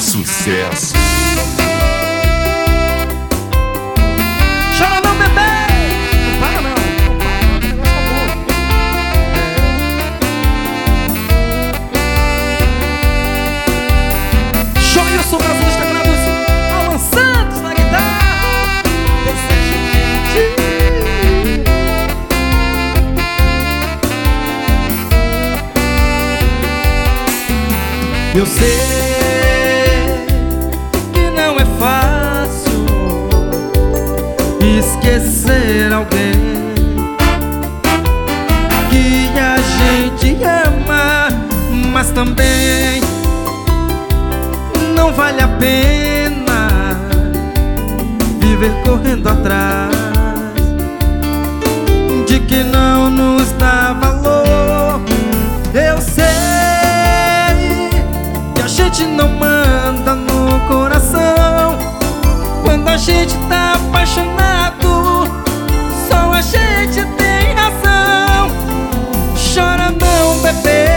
Sucesso. Chora não, bebê! Não para não, não para não, que o negócio tá bom. Show isso, Brasil dos teclados, Alan Santos na guitarra. Eu sei que não é fácil esquecer alguém que a gente ama, mas também não vale a pena viver correndo atrás de que não nos dá valor. Eu sei que a gente não manda no coração. Quando a gente tá apaixonado, só a gente tem razão. Chora não, bebê,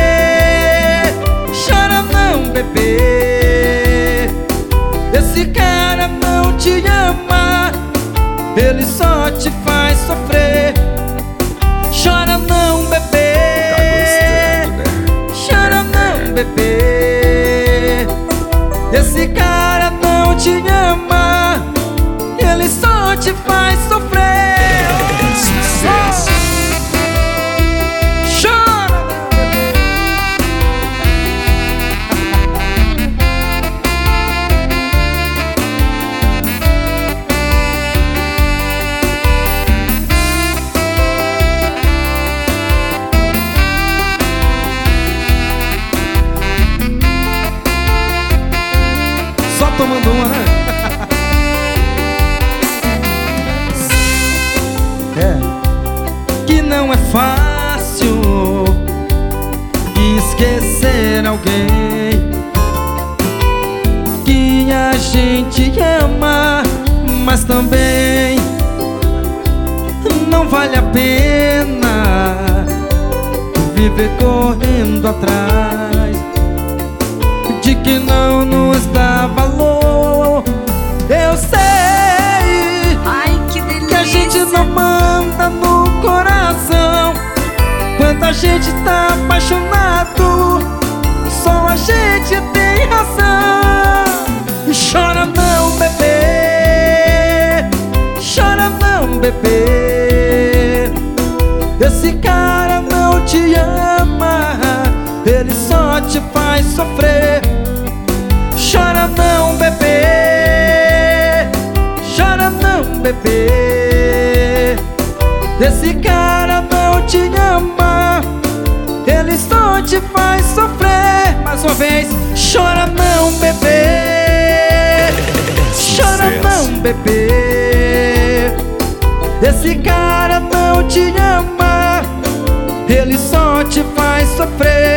chora não, bebê. Esse cara não te ama, ele só te faz sofrer. Chora não, bebê, chora não, bebê. Esse cara não te ama, ele só te faz sofrer. Sucesso. Chora não, bebê. Só tomando uma, né? Que não é fácil esquecer alguém que a gente ama, mas também não vale a pena viver correndo atrás de que não nos dá valor. Eu sei Ai, que delícia. que a gente não manda no coração. Quando a gente tá apaixonado, só a gente tem razão. Chora não, bebê, chora não, bebê. Esse cara não te ama, ele só te faz sofrer. Chora não, bebê, chora não, bebê. Esse cara não te ama, ele só te faz sofrer. Mais uma vez, chora não, bebê, chora não, bebê. Esse cara não te ama, ele só te faz sofrer.